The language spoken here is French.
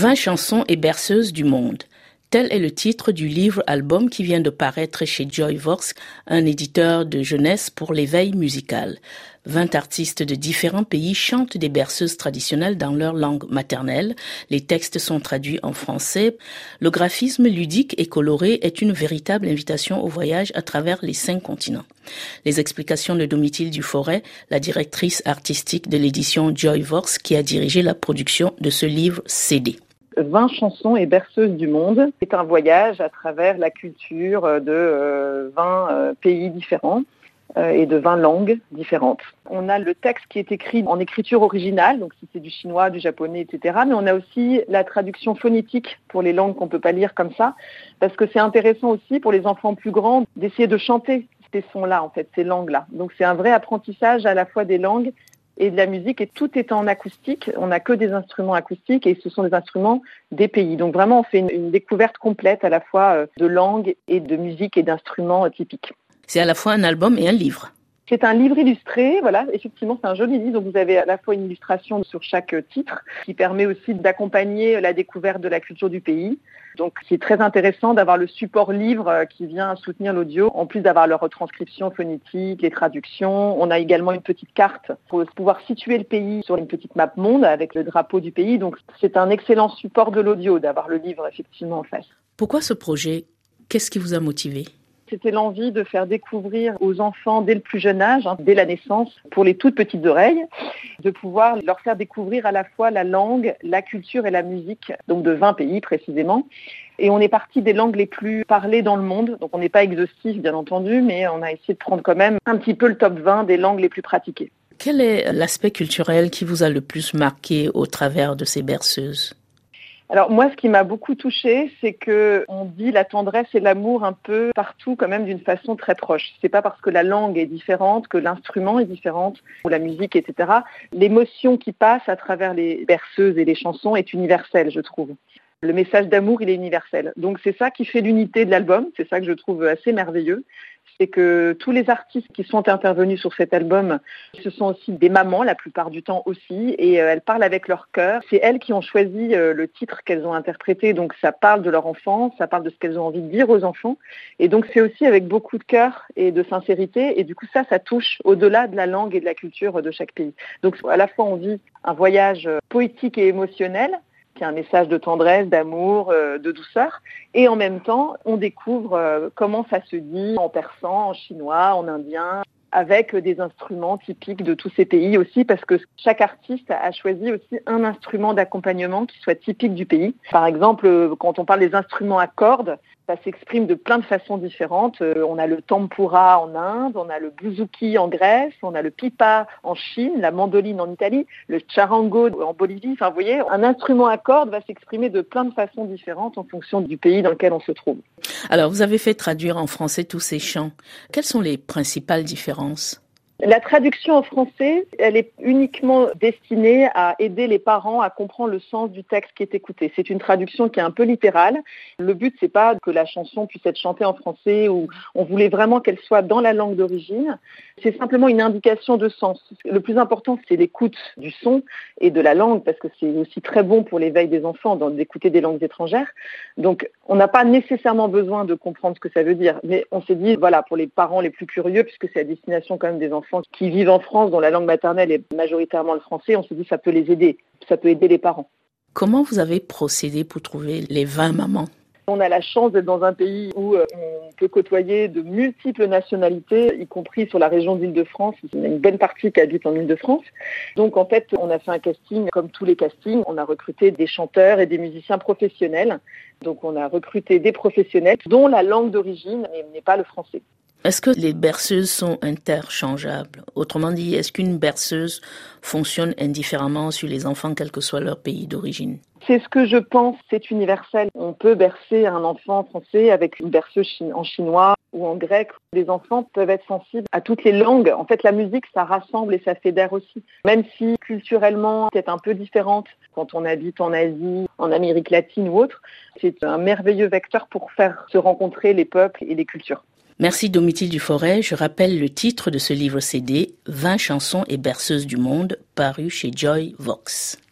20 chansons et berceuses du monde. Tel est le titre du livre-album qui vient de paraître chez Joyvox, un éditeur de jeunesse pour l'éveil musical. 20 artistes de différents pays chantent des berceuses traditionnelles dans leur langue maternelle. Les textes sont traduits en français. Le graphisme ludique et coloré est une véritable invitation au voyage à travers les 5 continents. Les explications de Domitille Duforest, la directrice artistique de l'édition Joyvox, qui a dirigé la production de ce livre CD. 20 chansons et berceuses du monde. C'est un voyage à travers la culture de 20 pays différents et de 20 langues différentes. On a le texte qui est écrit en écriture originale, donc si c'est du chinois, du japonais, etc. Mais on a aussi la traduction phonétique pour les langues qu'on ne peut pas lire comme ça, parce que c'est intéressant aussi pour les enfants plus grands d'essayer de chanter ces sons-là, en fait, ces langues-là. Donc c'est un vrai apprentissage à la fois des langues et de la musique, et tout est en acoustique. On n'a que des instruments acoustiques et ce sont des instruments des pays. Donc vraiment, on fait une découverte complète à la fois de langue et de musique et d'instruments typiques. C'est à la fois un album et un livre. C'est un livre illustré, voilà, effectivement c'est un joli livre, donc vous avez à la fois une illustration sur chaque titre qui permet aussi d'accompagner la découverte de la culture du pays. Donc c'est très intéressant d'avoir le support livre qui vient soutenir l'audio, en plus d'avoir leur retranscription phonétique, les traductions. On a également une petite carte pour pouvoir situer le pays sur une petite map monde avec le drapeau du pays, donc c'est un excellent support de l'audio d'avoir le livre effectivement en face. Pourquoi ce projet ? Qu'est-ce qui vous a motivé ? C'était l'envie de faire découvrir aux enfants dès le plus jeune âge, dès la naissance, pour les toutes petites oreilles, de pouvoir leur faire découvrir à la fois la langue, la culture et la musique, donc de 20 pays précisément. Et on est parti des langues les plus parlées dans le monde, donc on n'est pas exhaustif bien entendu, mais on a essayé de prendre quand même un petit peu le top 20 des langues les plus pratiquées. Quel est l'aspect culturel qui vous a le plus marqué au travers de ces berceuses ? Alors moi, ce qui m'a beaucoup touchée, c'est que on dit la tendresse et l'amour un peu partout, quand même d'une façon très proche. C'est pas parce que la langue est différente, que l'instrument est différent, ou la musique, etc. L'émotion qui passe à travers les berceuses et les chansons est universelle, je trouve. Le message d'amour, il est universel. Donc c'est ça qui fait l'unité de l'album. C'est ça que je trouve assez merveilleux. C'est que tous les artistes qui sont intervenus sur cet album, ce sont aussi des mamans la plupart du temps aussi, et elles parlent avec leur cœur. C'est elles qui ont choisi le titre qu'elles ont interprété, donc ça parle de leur enfance, ça parle de ce qu'elles ont envie de dire aux enfants, et donc c'est aussi avec beaucoup de cœur et de sincérité, et du coup ça touche au-delà de la langue et de la culture de chaque pays. Donc à la fois on vit un voyage poétique et émotionnel, qui est un message de tendresse, d'amour, de douceur. Et en même temps, on découvre comment ça se dit en persan, en chinois, en indien, avec des instruments typiques de tous ces pays aussi, parce que chaque artiste a choisi aussi un instrument d'accompagnement qui soit typique du pays. Par exemple, quand on parle des instruments à cordes, ça s'exprime de plein de façons différentes. On a le tempura en Inde, on a le bouzouki en Grèce, on a le pipa en Chine, la mandoline en Italie, le charango en Bolivie. Enfin, vous voyez, un instrument à cordes va s'exprimer de plein de façons différentes en fonction du pays dans lequel on se trouve. Alors, vous avez fait traduire en français tous ces chants. Quelles sont les principales différences ? La traduction en français, elle est uniquement destinée à aider les parents à comprendre le sens du texte qui est écouté. C'est une traduction qui est un peu littérale. Le but, c'est pas que la chanson puisse être chantée en français, ou on voulait vraiment qu'elle soit dans la langue d'origine. C'est simplement une indication de sens. Le plus important, c'est l'écoute du son et de la langue, parce que c'est aussi très bon pour l'éveil des enfants d'écouter des langues étrangères. Donc, on n'a pas nécessairement besoin de comprendre ce que ça veut dire, mais on s'est dit, voilà, pour les parents les plus curieux, puisque c'est à destination quand même des enfants qui vivent en France, dont la langue maternelle est majoritairement le français, on s'est dit ça peut les aider, ça peut aider les parents. Comment vous avez procédé pour trouver les 20 mamans ? On a la chance d'être dans un pays où on peut côtoyer de multiples nationalités, y compris sur la région d'Île-de-France. Il y a une bonne partie qui habite en Île-de-France. Donc en fait, on a fait un casting comme tous les castings. On a recruté des chanteurs et des musiciens professionnels. Donc on a recruté des professionnels dont la langue d'origine n'est pas le français. Est-ce que les berceuses sont interchangeables ? Autrement dit, est-ce qu'une berceuse fonctionne indifféremment sur les enfants, quel que soit leur pays d'origine ? C'est ce que je pense, c'est universel. On peut bercer un enfant français avec une berceuse en chinois ou en grec. Les enfants peuvent être sensibles à toutes les langues. En fait, la musique, ça rassemble et ça fédère aussi. Même si culturellement, c'est un peu différente quand on habite en Asie, en Amérique latine ou autre, c'est un merveilleux vecteur pour faire se rencontrer les peuples et les cultures. Merci Domitille Duforest. Je rappelle le titre de ce livre CD, 20 chansons et berceuses du monde, paru chez Joyvox.